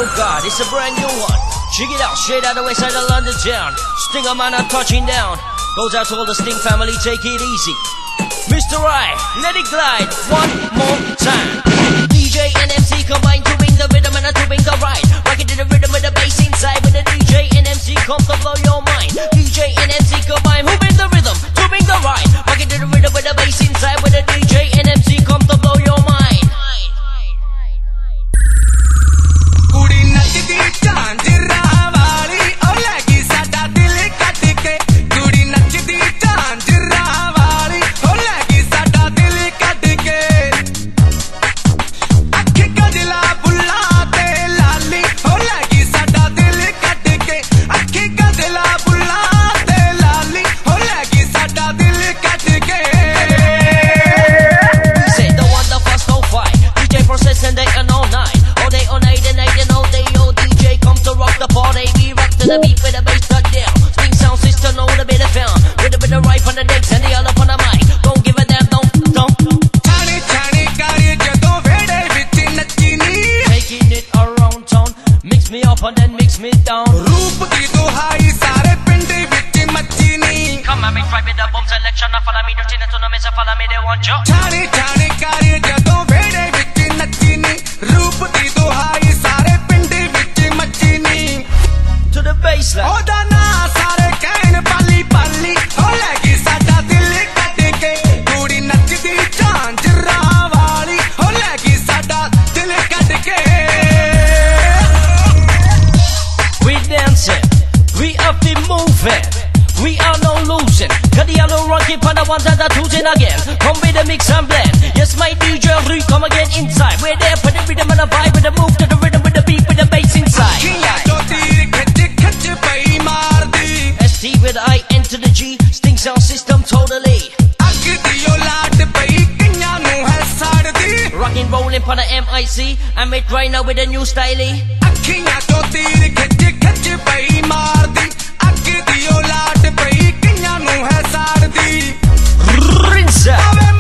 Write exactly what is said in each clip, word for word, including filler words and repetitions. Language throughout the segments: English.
Oh God, it's a brand new one. Check it out, straight out the west side of London town. Stinger man, I'm touching down. Goes out to all the Sting family, take it easy. Mister I, let it glide one more time. D J and M C combine to bring the rhythm and to bring the ride. Rock it to the rhythm with the bass inside. With the D J and M C come to blow your mind. D J and M C combine, who bring the rhythm to bring the ride. Rock it to the rhythm with the bass inside. With the D J and M C come to blow your mind. The beat with the bass cut down. Sting sound system, know the bit of found. With a bit of ripe on the decks and the other on the mic. Don't give a damn, don't, don't. Chani chani kari jadon vede vich nachini. Taking it around town, mix me up and then mix me down. Roop ki duhai sare pindi vich machini. Come on, me try with the bomb selection. Follow me, don't you know me? So follow me, they want you. Chani chani kari jadon vede vich nachini. Roop ki duhai sare pindi vich machini. To the baseline. Oh, dana sare kain pali pali. Oh, lagi sada dil kat ke. Kudi nachdi jhanjra wali. Oh, lagi sada dil kat ke. We dancing, we up the moving, we are no losing. Kadi alo rocky pada ones and the twos in again. Come with the mix and blend. Yes, my D J Rui, come again inside. We're there for the rhythm and the vibe, with the move to the rhythm, with the beat, with the bass inside. S T with I enter the G, Sting sound system totally. Rockin' rollin' for the M I C, I made right now with a new style. Rinse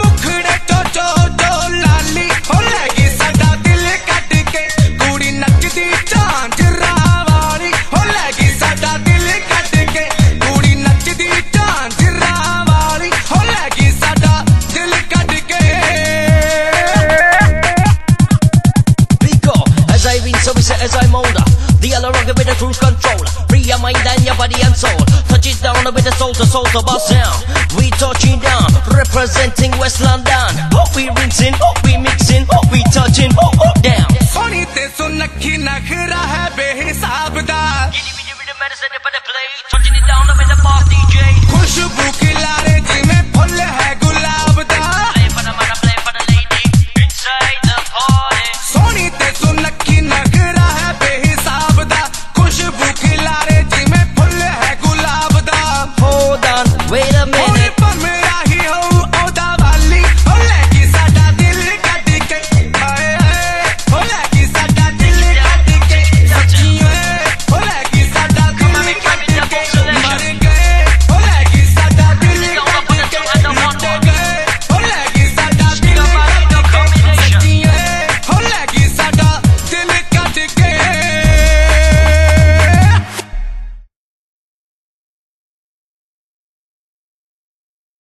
as I'm older, the yellow rocket with the cruise controller. Free your mind and your body and soul. Touch it down with the soul to soul to bust sound. We touching down, representing West London. Oh, we rinsing, oh, we mixing, oh, we touching, oh, oh, down. Funny te sunakhi nakhra hai behisab da. Giddy giddy with the medicine for the play. Touching it down with the boss D J. Khushbu